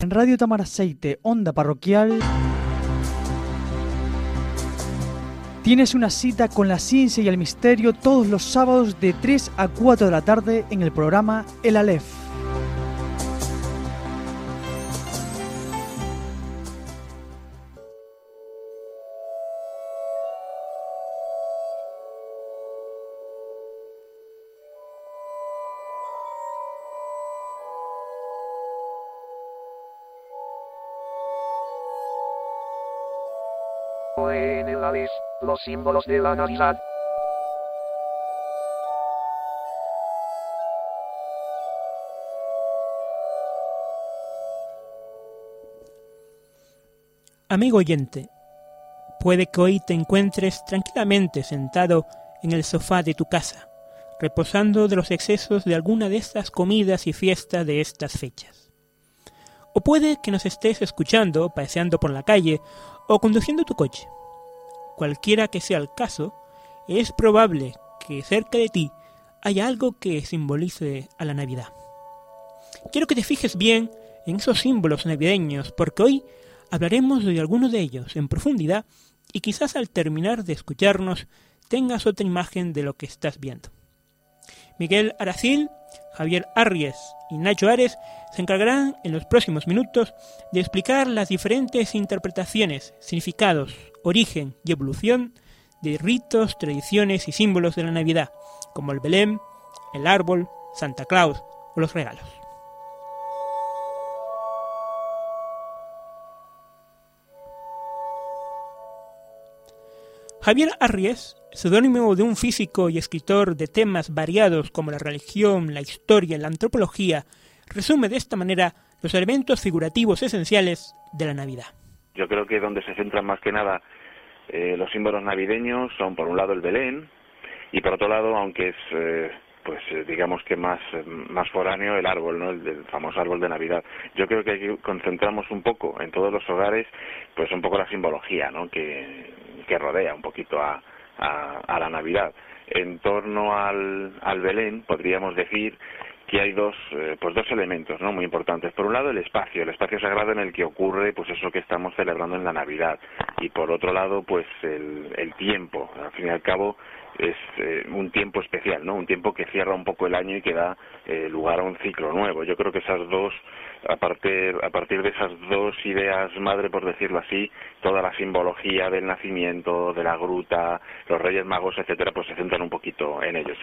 En Radio Tamaraceite, Onda Parroquial, tienes una cita con la ciencia y el misterio todos los sábados de 3 a 4 de la tarde en el programa El Aleph. En el Aleph, los símbolos de la Navidad. Amigo oyente, puede que hoy te encuentres tranquilamente sentado en el sofá de tu casa, reposando de los excesos de alguna de estas comidas y fiestas de estas fechas. O puede que nos estés escuchando, paseando por la calle o conduciendo tu coche. Cualquiera que sea el caso, es probable que cerca de ti haya algo que simbolice a la Navidad. Quiero que te fijes bien en esos símbolos navideños, porque hoy hablaremos de algunos de ellos en profundidad y quizás al terminar de escucharnos tengas otra imagen de lo que estás viendo. Miguel Aracil, Javier Arries y Nacho Ares se encargarán en los próximos minutos de explicar las diferentes interpretaciones, significados, origen y evolución de ritos, tradiciones y símbolos de la Navidad, como el Belén, el árbol, Santa Claus o los regalos. Javier Arries, seudónimo de un físico y escritor de temas variados como la religión, la historia y la antropología, resume de esta manera los elementos figurativos esenciales de la Navidad. Yo creo que donde se centran más que nada los símbolos navideños son, por un lado, el Belén, y por otro lado, aunque es digamos que más foráneo, el árbol, ¿no? El famoso árbol de Navidad. Yo creo que aquí concentramos un poco en todos los hogares, pues un poco la simbología, ¿no? que rodea un poquito a la Navidad. En torno al Belén podríamos decir que hay dos elementos, ¿no? Muy importantes. Por un lado, el espacio sagrado en el que ocurre pues eso que estamos celebrando en la Navidad, y por otro lado pues el tiempo. Al fin y al cabo es un tiempo especial, ¿no? Un tiempo que cierra un poco el año y que da lugar a un ciclo nuevo. Yo creo que esas dos, a partir de esas dos ideas madre, por decirlo así, toda la simbología del nacimiento, de la gruta, los Reyes Magos, etcétera, pues se centran un poquito en ellos.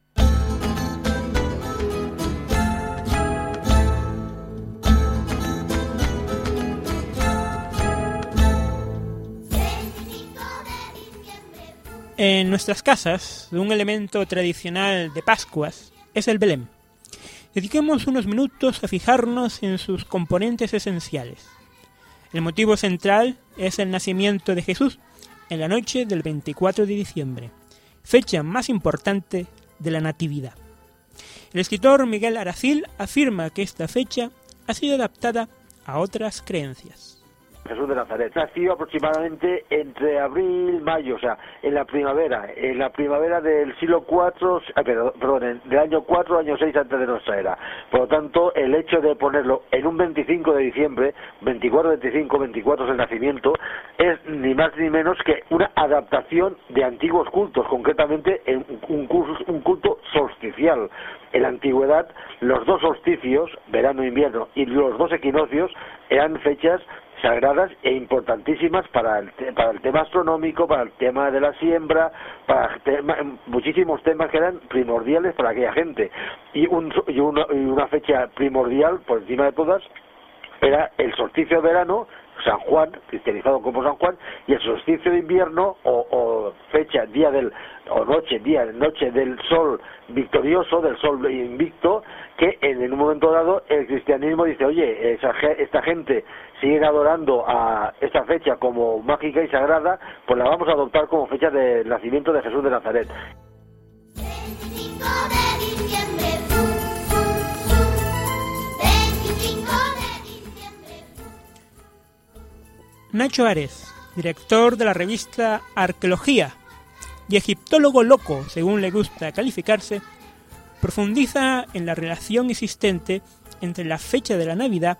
En nuestras casas, un elemento tradicional de Pascuas es el Belén. Dediquemos unos minutos a fijarnos en sus componentes esenciales. El motivo central es el nacimiento de Jesús en la noche del 24 de diciembre, fecha más importante de la Natividad. El escritor Miguel Aracil afirma que esta fecha ha sido adaptada a otras creencias. Jesús de Nazaret nació aproximadamente entre abril y mayo, o sea, en la primavera del siglo IV, del año 4, año 6 antes de nuestra era. Por lo tanto, el hecho de ponerlo en un 25 de diciembre, 24 es el nacimiento, es ni más ni menos que una adaptación de antiguos cultos, concretamente en un culto solsticial. En la antigüedad, los dos solsticios, verano e invierno, y los dos equinoccios eran fechas sagradas e importantísimas para el tema astronómico, para el tema de la siembra, para muchísimos temas que eran primordiales para aquella gente. Y una fecha primordial, por encima de todas, era el solsticio de verano, San Juan, cristianizado como San Juan, y el solsticio de invierno, o fecha, noche del sol victorioso, del sol invicto, que en un momento dado el cristianismo dice, oye, esta gente sigue adorando a esta fecha como mágica y sagrada, pues la vamos a adoptar como fecha del nacimiento de Jesús de Nazaret. Nacho Ares, director de la revista Arqueología y egiptólogo loco, según le gusta calificarse, profundiza en la relación existente entre la fecha de la Navidad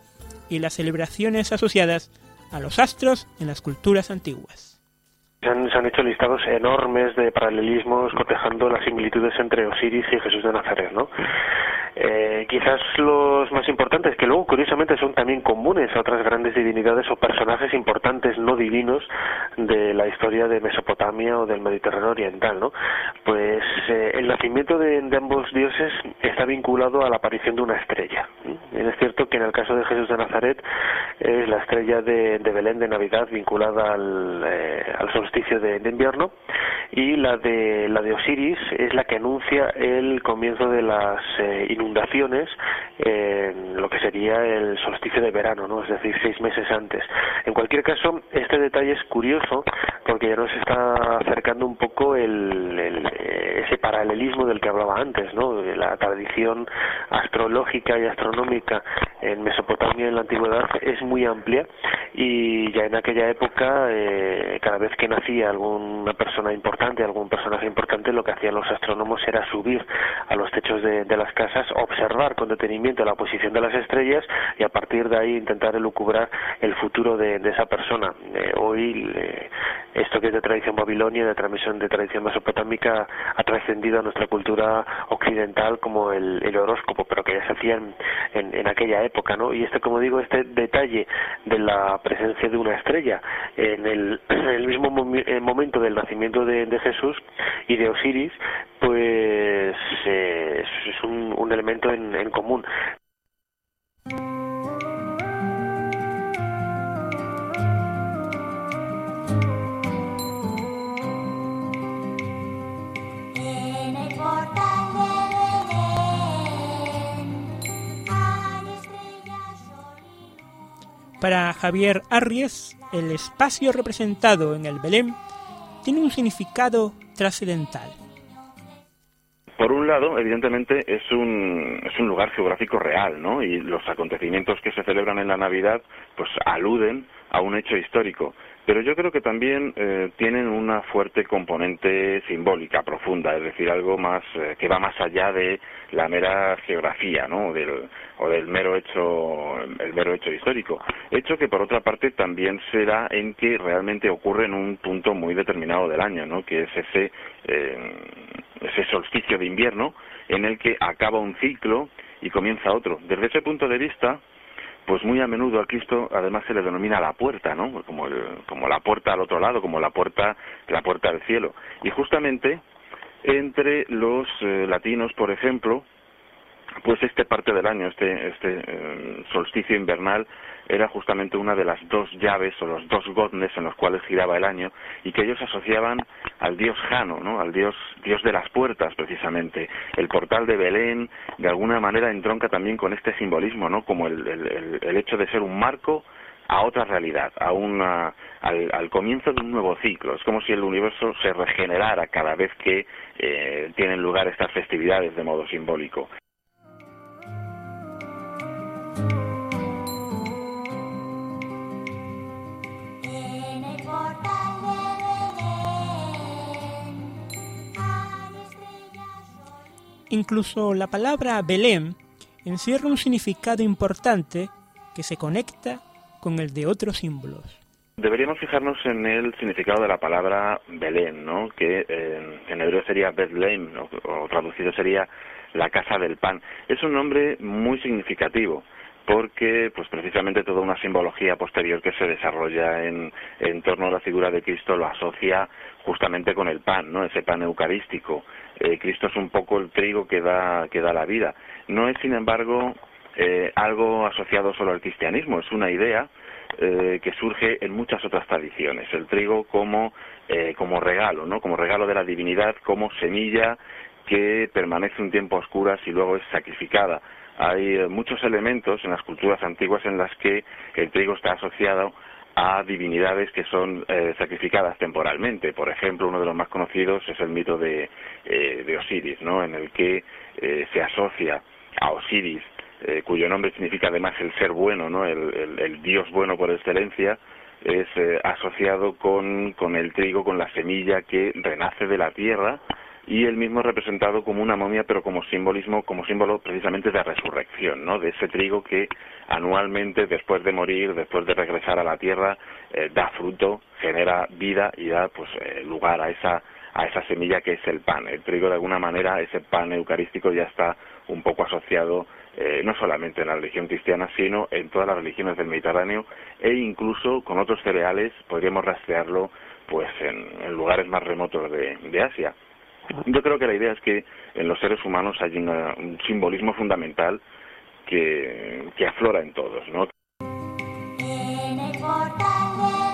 y las celebraciones asociadas a los astros en las culturas antiguas. Se han hecho listados enormes de paralelismos cotejando las similitudes entre Osiris y Jesús de Nazaret, ¿no? Quizás los más importantes, que luego curiosamente son también comunes a otras grandes divinidades o personajes importantes no divinos de la historia de Mesopotamia o del Mediterráneo oriental, ¿no? Pues el nacimiento de ambos dioses está vinculado a la aparición de una estrella. Bien, es cierto que en el caso de Jesús de Nazaret es la estrella de Belén de Navidad vinculada al solsticio de invierno, y la de Osiris es la que anuncia el comienzo de las inundaciones en lo que sería el solsticio de verano, ¿no? Es decir, 6 meses antes. En cualquier caso, este detalle es curioso porque ya nos está acercando un poco ese paralelismo del que hablaba antes, ¿no? La tradición astrológica y astronómica en Mesopotamia en la antigüedad es muy amplia, y ya en aquella época cada vez que nacía alguna persona importante, algún personaje importante, lo que hacían los astrónomos era subir a los techos de las casas, observar con detenimiento la posición de las estrellas y a partir de ahí intentar elucubrar el futuro de esa persona. Hoy esto que es de tradición babilonia, de tradición mesopotámica, ha trascendido a nuestra cultura occidental como el horóscopo, pero que ya se hacía en aquella época, ¿no? Y como digo, este detalle de la presencia de una estrella en el mismo momento del nacimiento de Jesús y de Osiris, pues es un elemento en común. Para Javier Arries, el espacio representado en el Belén tiene un significado trascendental. Por un lado, evidentemente, es un lugar geográfico real, ¿no? Y los acontecimientos que se celebran en la Navidad, pues aluden a un hecho histórico. Pero yo creo que también tienen una fuerte componente simbólica profunda, es decir, algo más que va más allá de la mera geografía, ¿no? El mero hecho histórico. Hecho que por otra parte también será en que realmente ocurre en un punto muy determinado del año, ¿no? Que es ese solsticio de invierno en el que acaba un ciclo y comienza otro. Desde ese punto de vista, pues muy a menudo a Cristo además se le denomina la puerta, ¿no? Como la puerta al otro lado, como la puerta al cielo. Y justamente entre los latinos, por ejemplo, pues esta parte del año, este solsticio invernal, era justamente una de las dos llaves o los dos godnes en los cuales giraba el año, y que ellos asociaban al dios Jano, ¿no? Al dios de las puertas, precisamente. El portal de Belén de alguna manera entronca también con este simbolismo, ¿no? Como el hecho de ser un marco a otra realidad, al comienzo de un nuevo ciclo. Es como si el universo se regenerara cada vez que tienen lugar estas festividades de modo simbólico. Incluso la palabra Belén encierra un significado importante que se conecta con el de otros símbolos. Deberíamos fijarnos en el significado de la palabra Belén, ¿no? Que en hebreo sería Bethlehem, o traducido sería la casa del pan. Es un nombre muy significativo, porque pues precisamente toda una simbología posterior que se desarrolla en torno a la figura de Cristo lo asocia justamente con el pan, ¿no? Ese pan eucarístico. Cristo es un poco el trigo que da la vida. No es, sin embargo, algo asociado solo al cristianismo, es una idea que surge en muchas otras tradiciones. El trigo como regalo, ¿no? Como regalo de la divinidad, como semilla que permanece un tiempo a oscuras y luego es sacrificada. Hay muchos elementos en las culturas antiguas en las que el trigo está asociado a divinidades que son sacrificadas temporalmente. Por ejemplo, uno de los más conocidos es el mito de Osiris, ¿no? En el que se asocia a Osiris, cuyo nombre significa además el ser bueno, ¿no? El dios bueno por excelencia, es asociado con el trigo, con la semilla que renace de la tierra y él mismo es representado como una momia, pero como símbolo precisamente de resurrección, ¿no? De ese trigo que anualmente, después de morir, después de regresar a la tierra, da fruto, genera vida y da pues lugar a esa semilla que es el pan. El trigo, de alguna manera, ese pan eucarístico ya está un poco asociado no solamente en la religión cristiana, sino en todas las religiones del Mediterráneo, e incluso con otros cereales podríamos rastrearlo pues en lugares más remotos de Asia. Yo creo que la idea es que en los seres humanos hay un simbolismo fundamental que aflora en todos, ¿no? En el portal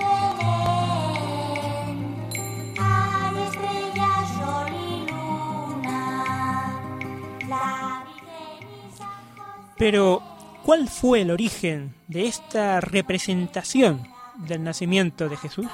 de Belén hay estrellas, sol y luna, la Virgen y San José. Pero, ¿cuál fue el origen de esta representación del nacimiento de Jesús?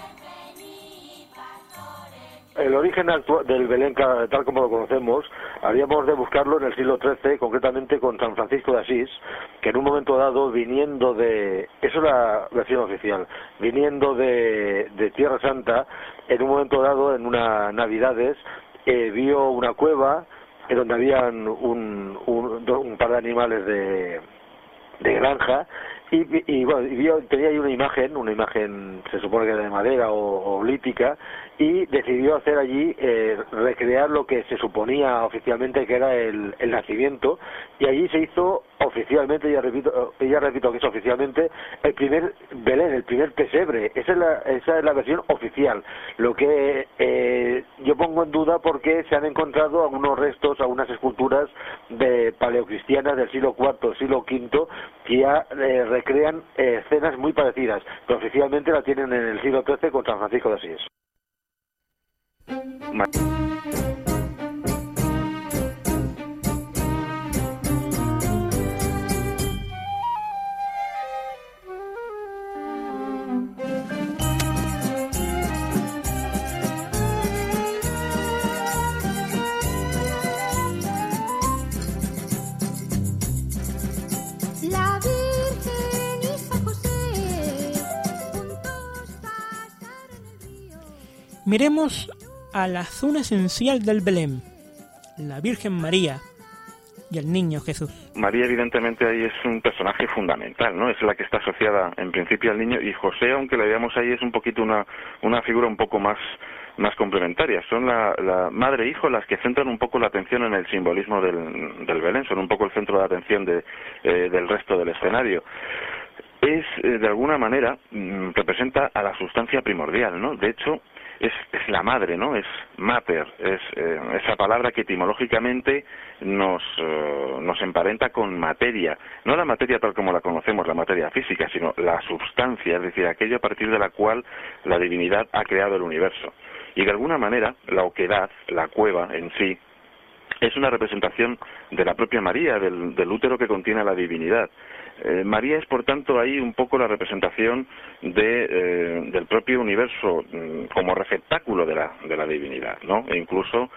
El origen actual del Belén, tal como lo conocemos, habríamos de buscarlo en el siglo XIII, concretamente con San Francisco de Asís, que en un momento dado, viniendo de... Eso es la versión oficial. Viniendo de Tierra Santa, en un momento dado, en unas Navidades, vio una cueva en donde habían un par de animales de granja, y bueno, tenía ahí una imagen se supone que era de madera o lítica, y decidió hacer allí, recrear lo que se suponía oficialmente que era el nacimiento, y allí se hizo oficialmente, ya repito que es oficialmente, el primer Belén, el primer pesebre. Esa es la versión oficial. Lo que yo pongo en duda, porque se han encontrado algunos restos, algunas esculturas de paleocristianas del siglo IV, siglo V, que ya recrean escenas muy parecidas, pero oficialmente la tienen en el siglo XIII con San Francisco de Asís. La Virgen y San José juntos pasaron el río. Miremos a la zona esencial del Belén, la Virgen María y el niño Jesús. María, evidentemente, ahí es un personaje fundamental, ¿no? Es la que está asociada en principio al niño, y José, aunque le veamos ahí, es un poquito una figura un poco más complementaria. Son la madre e hijo las que centran un poco la atención en el simbolismo del Belén, son un poco el centro de atención del resto del escenario. Es, de alguna manera, representa a la sustancia primordial, ¿no? De hecho, es la madre, ¿no? Es mater, es esa palabra que etimológicamente nos emparenta con materia, no la materia tal como la conocemos, la materia física, sino la substancia, es decir, aquello a partir de la cual la divinidad ha creado el universo. Y de alguna manera, la oquedad, la cueva en sí, es una representación de la propia María, del útero que contiene a la divinidad. María es, por tanto, ahí un poco la representación del propio universo como receptáculo de la divinidad, ¿no? E incluso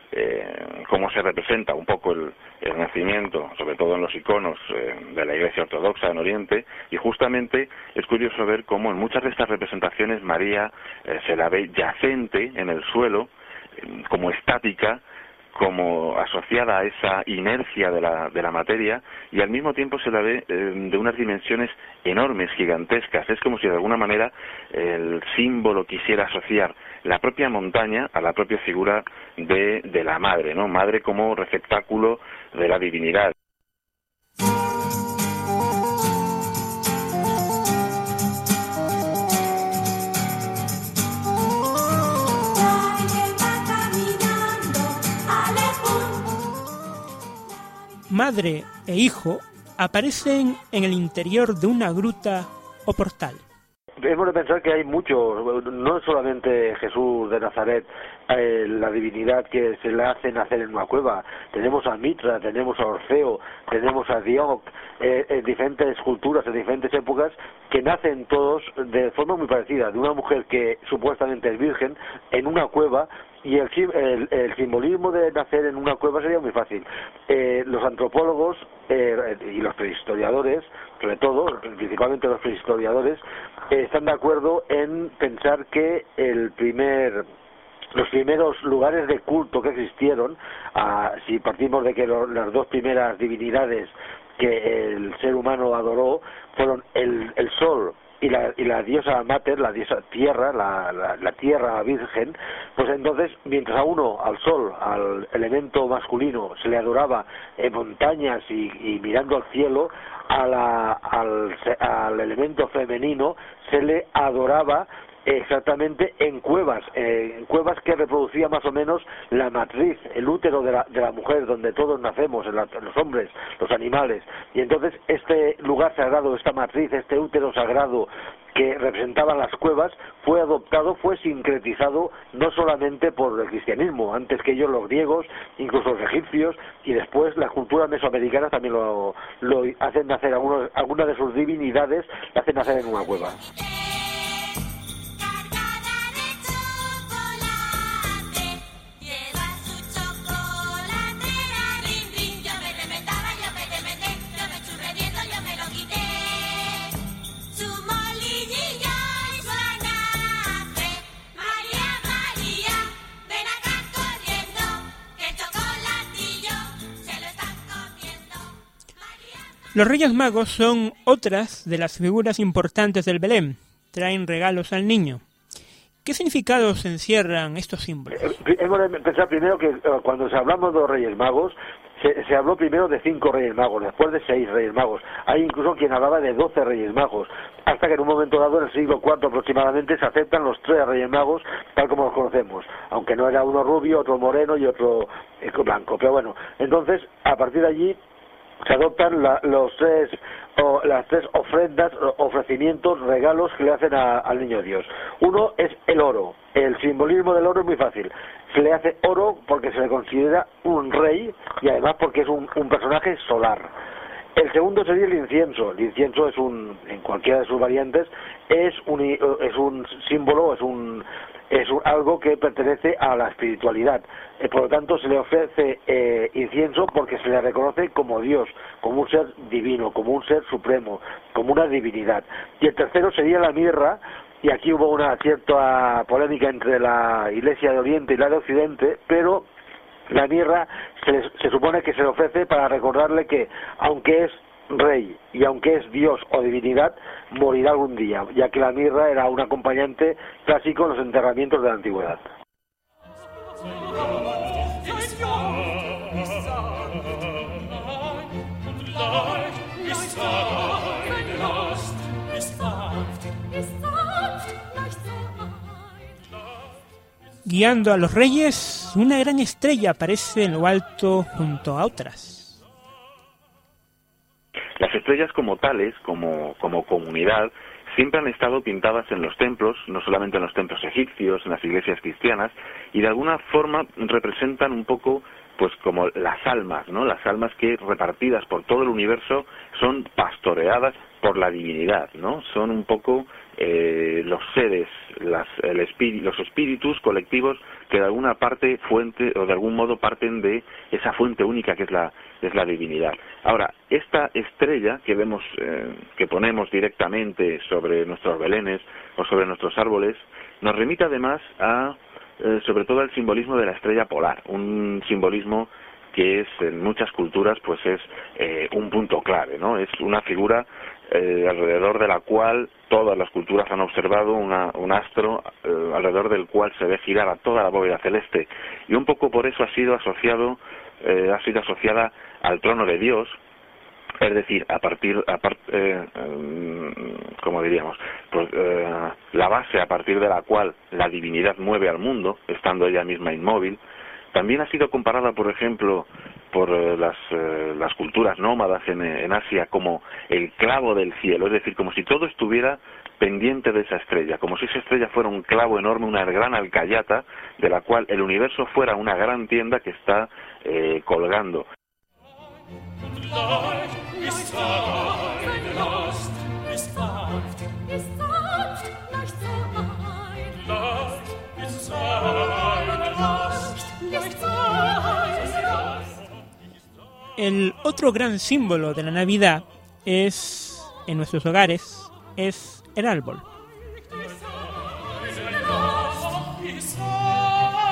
cómo se representa un poco el nacimiento, sobre todo en los iconos de la Iglesia Ortodoxa en Oriente, y justamente es curioso ver cómo en muchas de estas representaciones María se la ve yacente en el suelo, como estática, como asociada a esa inercia de la materia, y al mismo tiempo se la ve de unas dimensiones enormes, gigantescas. Es como si de alguna manera el símbolo quisiera asociar la propia montaña a la propia figura de la madre, ¿no? Madre como receptáculo de la divinidad. Madre e hijo aparecen en el interior de una gruta o portal. Hemos de pensar que hay muchos, no solamente Jesús de Nazaret, la divinidad que se la hace nacer en una cueva. Tenemos a Mitra, tenemos a Orfeo, tenemos a Dioc, diferentes culturas en diferentes épocas que nacen todos de forma muy parecida, de una mujer que supuestamente es virgen en una cueva. Y el simbolismo de nacer en una cueva sería muy fácil. Los antropólogos y los prehistoriadores, sobre todo, principalmente los prehistoriadores, están de acuerdo en pensar que el primer los primeros lugares de culto que existieron, si partimos de que las dos primeras divinidades que el ser humano adoró fueron el sol y la diosa mater, la diosa tierra, la tierra virgen, pues entonces mientras a uno, al sol, al elemento masculino se le adoraba en montañas y mirando al cielo, al elemento femenino se le adoraba exactamente en cuevas que reproducía más o menos la matriz, el útero de la mujer, donde todos nacemos, los hombres, los animales. Y entonces este lugar sagrado, esta matriz, este útero sagrado que representaban las cuevas, fue adoptado, fue sincretizado no solamente por el cristianismo, antes que ellos los griegos, incluso los egipcios, y después las culturas mesoamericanas también lo hacen nacer, algunas de sus divinidades la hacen nacer en una cueva. Los Reyes Magos son otras de las figuras importantes del Belén. Traen regalos al niño. ¿Qué significados encierran estos símbolos? Hemos de pensar primero que cuando hablamos de los Reyes Magos, se habló primero de 5 Reyes Magos, después de 6 Reyes Magos. Hay incluso quien hablaba de 12 Reyes Magos, hasta que en un momento dado, en el siglo IV aproximadamente, se aceptan los 3 Reyes Magos, tal como los conocemos, aunque no era uno rubio, otro moreno y otro blanco. Pero bueno, entonces, a partir de allí, se adoptan las 3 ofrendas, ofrecimientos, regalos que le hacen al niño Dios. Uno es el oro. El simbolismo del oro es muy fácil. Se le hace oro porque se le considera un rey y además porque es un personaje solar. El segundo sería el incienso. El incienso en cualquiera de sus variantes, es un símbolo, es algo que pertenece a la espiritualidad. Por lo tanto, se le ofrece incienso porque se le reconoce como Dios, como un ser divino, como un ser supremo, como una divinidad. Y el tercero sería la mirra, y aquí hubo una cierta polémica entre la Iglesia de Oriente y la de Occidente, pero la mirra se supone que se le ofrece para recordarle que, aunque es rey y aunque es Dios o divinidad, morirá algún día, ya que la mirra era un acompañante clásico en los enterramientos de la antigüedad. Guiando a los reyes, una gran estrella aparece en lo alto junto a otras. Las estrellas como tales, como comunidad, siempre han estado pintadas en los templos, no solamente en los templos egipcios, en las iglesias cristianas, y de alguna forma representan un poco, pues como las almas, ¿no? Las almas que, repartidas por todo el universo, son pastoreadas por la divinidad, ¿no? Son un poco los seres, los espíritus colectivos que de alguna parte fuente o de algún modo parten de esa fuente única que es la divinidad. Ahora, esta estrella que vemos, que ponemos directamente sobre nuestros belenes o sobre nuestros árboles, nos remite además a sobre todo al simbolismo de la estrella polar, un simbolismo que es en muchas culturas pues es un punto clave, ¿no? Es una figura alrededor de la cual todas las culturas han observado un astro alrededor del cual se ve girar a toda la bóveda celeste, y un poco por eso ha sido asociada al trono de Dios. Es decir, como diríamos, pues, la base a partir de la cual la divinidad mueve al mundo, estando ella misma inmóvil. También ha sido comparada, por ejemplo, por las culturas nómadas en Asia como el clavo del cielo, es decir, como si todo estuviera pendiente de esa estrella, como si esa estrella fuera un clavo enorme, una gran alcayata, de la cual el universo fuera una gran tienda que está colgando. El otro gran símbolo de la Navidad en nuestros hogares, es el árbol.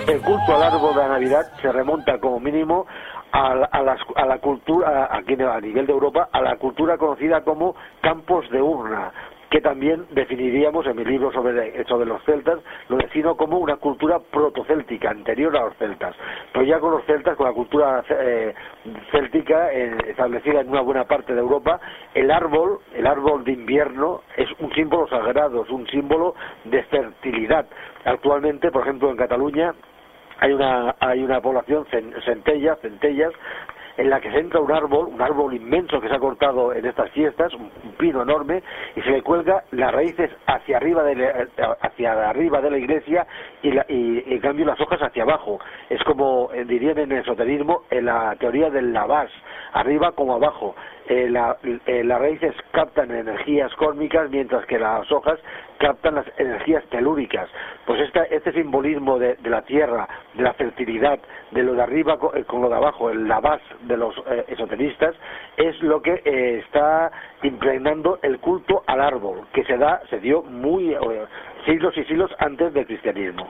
el culto al árbol de la Navidad se remonta como mínimo a la cultura, aquí a nivel de Europa, a la cultura conocida como campos de urna, que también definiríamos en mi libro sobre los celtas, lo defino como una cultura protocéltica, anterior a los celtas. Pero ya con los celtas, con la cultura céltica establecida en una buena parte de Europa, el árbol de invierno es un símbolo sagrado, es un símbolo de fertilidad. Actualmente, por ejemplo, en Cataluña hay una población, Centellas, en la que se entra un árbol inmenso que se ha cortado en estas fiestas, un pino enorme, y se le cuelga las raíces hacia arriba de la iglesia y en cambio las hojas hacia abajo. Es como dirían en el esoterismo, en la teoría del lavás, arriba como abajo. Las raíces captan energías cósmicas, mientras que las hojas captan las energías telúricas. Pues este simbolismo de la tierra, de la fertilidad, de lo de arriba con lo de abajo, el lavás de los esoteristas, es lo que está impregnando el culto al árbol, que se dio muy siglos y siglos antes del cristianismo.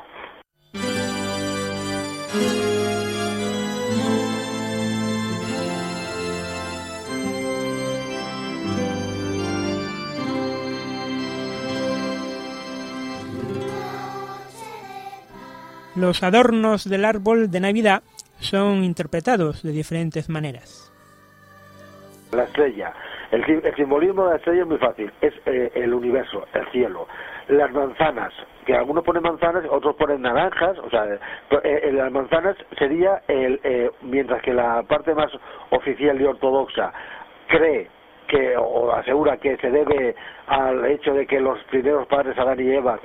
Los adornos del árbol de Navidad son interpretados de diferentes maneras. La estrella. El simbolismo de la estrella es muy fácil. Es el universo, el cielo. Las manzanas, que algunos ponen manzanas, otros ponen naranjas. O sea, las manzanas sería mientras que la parte más oficial y ortodoxa cree o asegura que se debe al hecho de que los primeros padres, Adán y Eva,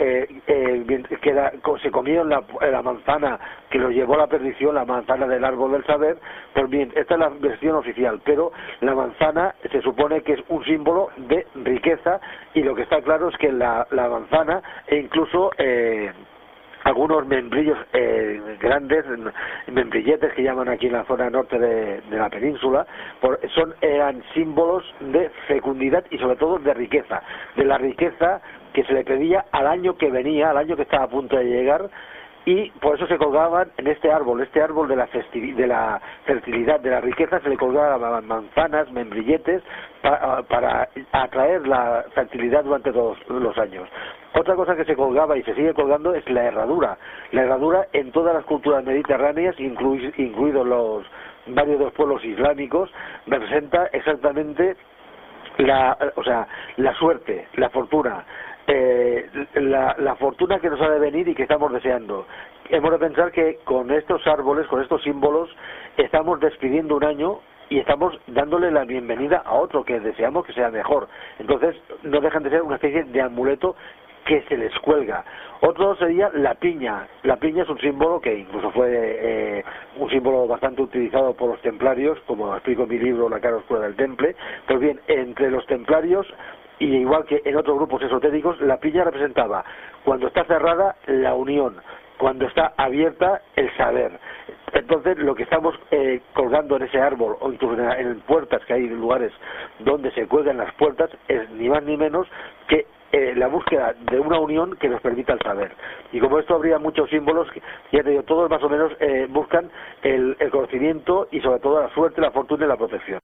se comieron la manzana que los llevó a la perdición, la manzana del árbol del saber. Pues bien, esta es la versión oficial, pero la manzana se supone que es un símbolo de riqueza, y lo que está claro es que la manzana e incluso algunos membrillos grandes, membrilletes que llaman aquí en la zona norte de la península, eran símbolos de fecundidad y sobre todo de riqueza, de la riqueza que se le pedía al año que venía, al año que estaba a punto de llegar, y por eso se colgaban en este árbol de la fertilidad, de la riqueza, se le colgaban manzanas, membrilletes, para atraer la fertilidad durante todos los años. Otra cosa que se colgaba y se sigue colgando es la herradura. La herradura en todas las culturas mediterráneas, incluidos varios de los pueblos islámicos, representa exactamente la suerte, la fortuna. La fortuna que nos ha de venir y que estamos deseando. Hemos de pensar que con estos árboles, con estos símbolos, estamos despidiendo un año y estamos dándole la bienvenida a otro que deseamos que sea mejor. Entonces no dejan de ser una especie de amuleto que se les cuelga. Otro sería la piña. La piña es un símbolo que incluso fue un símbolo bastante utilizado por los templarios, como explico en mi libro La cara oscura del temple. Pues bien, entre los templarios, y igual que en otros grupos esotéricos, la piña representaba, cuando está cerrada, la unión, cuando está abierta, el saber. Entonces, lo que estamos colgando en ese árbol, o incluso en puertas, que hay lugares donde se cuelgan las puertas, es ni más ni menos que la búsqueda de una unión que nos permita el saber. Y como esto habría muchos símbolos, ya te digo, todos más o menos buscan el conocimiento y sobre todo la suerte, la fortuna y la protección.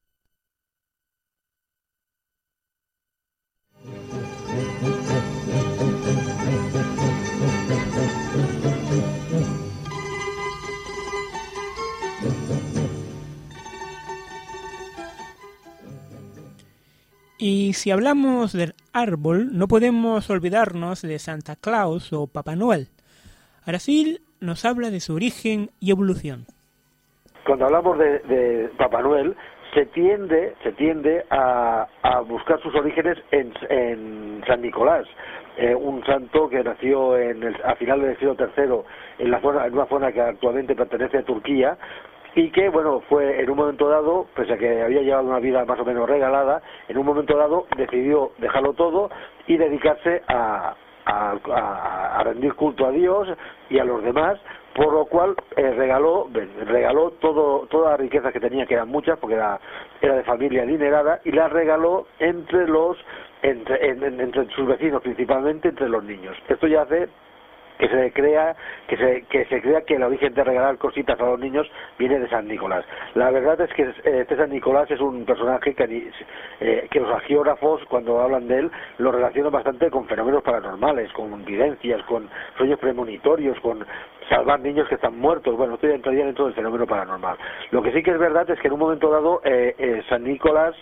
Y si hablamos del árbol, no podemos olvidarnos de Santa Claus o Papá Noel. Aracil nos habla de su origen y evolución. Cuando hablamos de Papá Noel, se tiende a buscar sus orígenes en San Nicolás, un santo que nació a finales del siglo III en una zona que actualmente pertenece a Turquía, y que, bueno, fue en un momento dado, pese a que había llevado una vida más o menos regalada, en un momento dado decidió dejarlo todo y dedicarse a rendir culto a Dios y a los demás, por lo cual regaló toda la riqueza que tenía, que eran muchas, porque era de familia adinerada, y la regaló entre sus vecinos, principalmente entre los niños. Esto ya hace que se crea que el origen de regalar cositas a los niños viene de San Nicolás. La verdad es que este San Nicolás es un personaje que los geógrafos, cuando hablan de él, lo relacionan bastante con fenómenos paranormales, con evidencias, con sueños premonitorios, con salvar niños que están muertos. Bueno, esto ya entraría dentro del fenómeno paranormal. Lo que sí que es verdad es que en un momento dado San Nicolás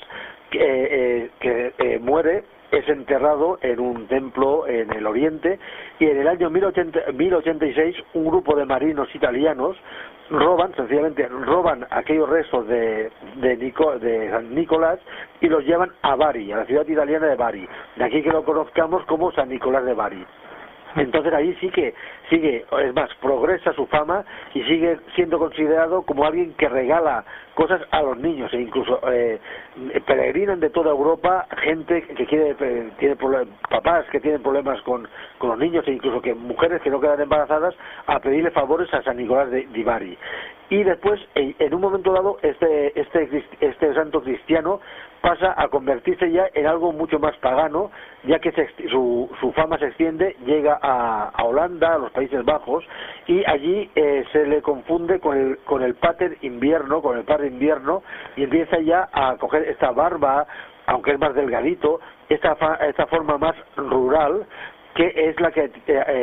que muere, es enterrado en un templo en el oriente, y en el año 1086 un grupo de marinos italianos sencillamente roban aquellos restos de San Nicolás y los llevan a Bari, a la ciudad italiana de Bari. De aquí que lo conozcamos como San Nicolás de Bari. Entonces ahí sí que sigue, es más, progresa su fama y sigue siendo considerado como alguien que regala cosas a los niños, e incluso peregrinan de toda Europa gente que tiene papás que tienen problemas con los niños, e incluso que mujeres que no quedan embarazadas, a pedirle favores a San Nicolás de Bari. Y después, en un momento dado, este santo cristiano pasa a convertirse ya en algo mucho más pagano, ya que su fama se extiende, llega a Holanda, a los Países Bajos, y allí se le confunde con el Pater Invierno, con el Padre Invierno, y empieza ya a coger esta barba, aunque es más delgadito, esta forma más rural, que es la que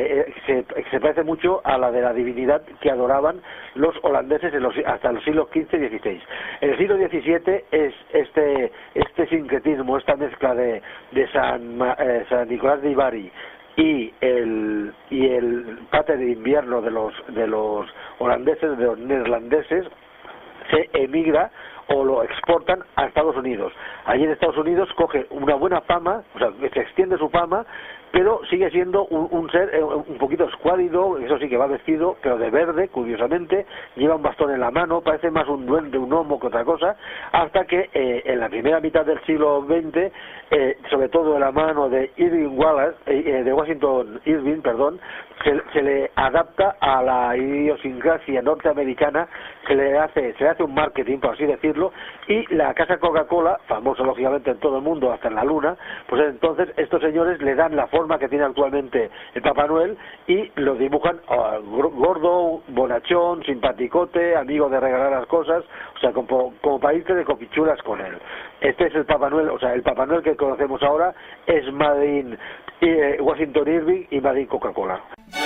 se parece mucho a la de la divinidad que adoraban los holandeses hasta los siglos XV y XVI. En el siglo XVII es este sincretismo, esta mezcla de San Nicolás de Bari y el Pater de Invierno de los holandeses, de los neerlandeses, se emigra o lo exportan a Estados Unidos. Allí en Estados Unidos coge una buena fama, o sea, se extiende su fama, pero sigue siendo un ser un poquito escuálido, eso sí que va vestido, pero de verde, curiosamente, lleva un bastón en la mano, parece más un duende, un gnomo que otra cosa, hasta que en la primera mitad del siglo XX, sobre todo de la mano de Washington Irving, se le adapta a la idiosincrasia norteamericana, se le hace un marketing, por así decirlo, y la casa Coca-Cola, famosa lógicamente en todo el mundo, hasta en la luna, pues entonces estos señores le dan la forma que tiene actualmente el Papá Noel y lo dibujan gordo, bonachón, simpaticote, amigo de regalar las cosas, o sea, como para irte de copichulas con él. Este es el Papá Noel, o sea, el Papá Noel que conocemos ahora es Made in Washington Irving y Made in Coca-Cola.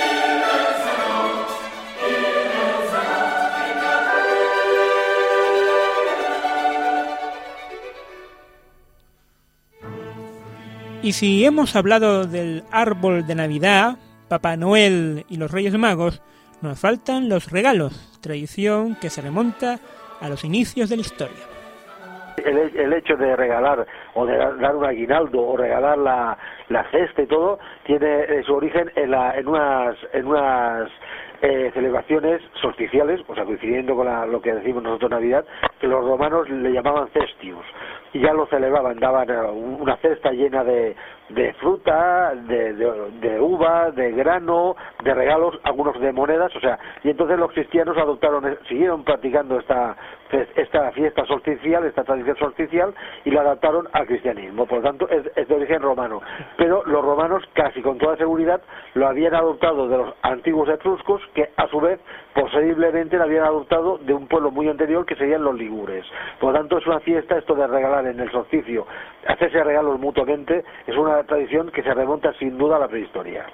Y si hemos hablado del árbol de Navidad, Papá Noel y los Reyes Magos, nos faltan los regalos, tradición que se remonta a los inicios de la historia. El hecho de regalar o de dar un aguinaldo o regalar la cesta y todo tiene su origen en unas celebraciones solsticiales, o sea, coincidiendo con lo que decimos nosotros Navidad, que los romanos le llamaban cestius, y ya lo celebraban, daban una cesta llena de fruta, de uva, de grano, de regalos, algunos de monedas, o sea, y entonces los cristianos siguieron practicando esta fiesta solsticial, esta tradición solsticial, y la adaptaron al cristianismo. Por lo tanto es de origen romano, pero los romanos casi con toda seguridad lo habían adoptado de los antiguos etruscos, que a su vez posiblemente la habían adoptado de un pueblo muy anterior que serían los ligures. Por lo tanto es una fiesta esto de regalar en el solsticio, hacerse regalos mutuamente, es una tradición que se remonta sin duda a la prehistoria.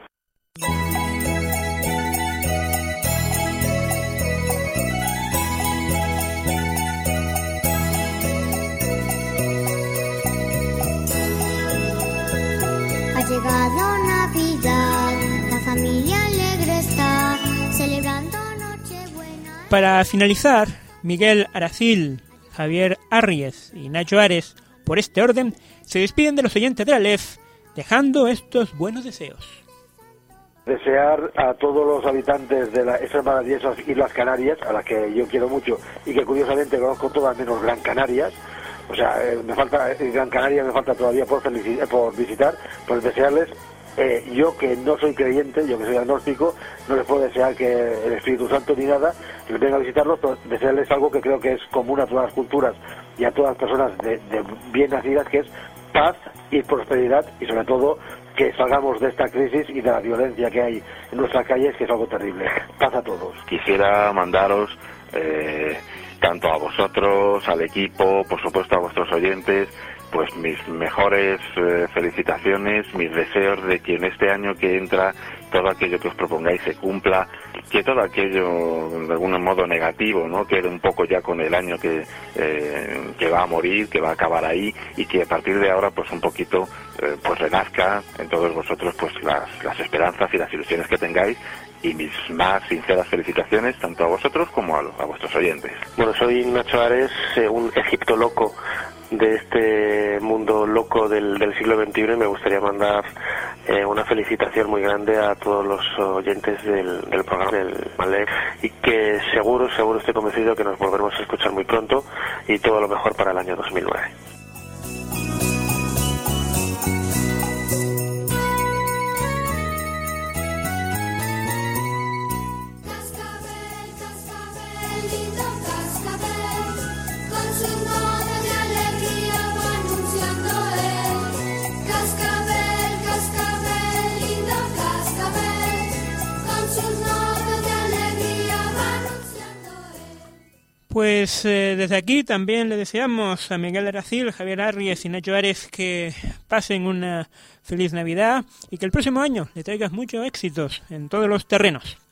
Ha llegado Navidad, la familia alegre está, celebrando Nochebuena. Para finalizar, Miguel Aracil, Javier Arries y Nacho Ares, por este orden, se despiden de los oyentes de la LEF, dejando estos buenos deseos. Desear a todos los habitantes de esas maravillosas Islas Canarias, a las que yo quiero mucho y que curiosamente conozco todas menos Gran Canarias, o sea, Gran Canaria me falta todavía por visitar, pues desearles, yo que no soy creyente, yo que soy agnóstico, no les puedo desear que el Espíritu Santo ni nada, que venga a visitarlos, pero desearles algo que creo que es común a todas las culturas y a todas las personas de bien nacidas, que es paz y prosperidad y sobre todo que salgamos de esta crisis y de la violencia que hay en nuestras calles, que es algo terrible. Paz a todos. Quisiera mandaros tanto a vosotros, al equipo, por supuesto a vuestros oyentes, pues mis mejores felicitaciones, mis deseos de que en este año que entra todo aquello que os propongáis se cumpla, que todo aquello de algún modo negativo, ¿no?, quede un poco ya con el año que va a morir, que va a acabar ahí, y que a partir de ahora pues un poquito pues renazca en todos vosotros pues las esperanzas y las ilusiones que tengáis, y mis más sinceras felicitaciones tanto a vosotros como a vuestros oyentes. Bueno, soy Nacho Ares, un Egipto loco de este mundo loco del siglo XXI, y me gustaría mandar una felicitación muy grande a todos los oyentes del programa del Malec, y que seguro estoy convencido que nos volveremos a escuchar muy pronto, y todo lo mejor para el año 2009. Pues desde aquí también le deseamos a Miguel Aracil, Javier Arries y Nacho Ares que pasen una feliz Navidad y que el próximo año le traigas muchos éxitos en todos los terrenos.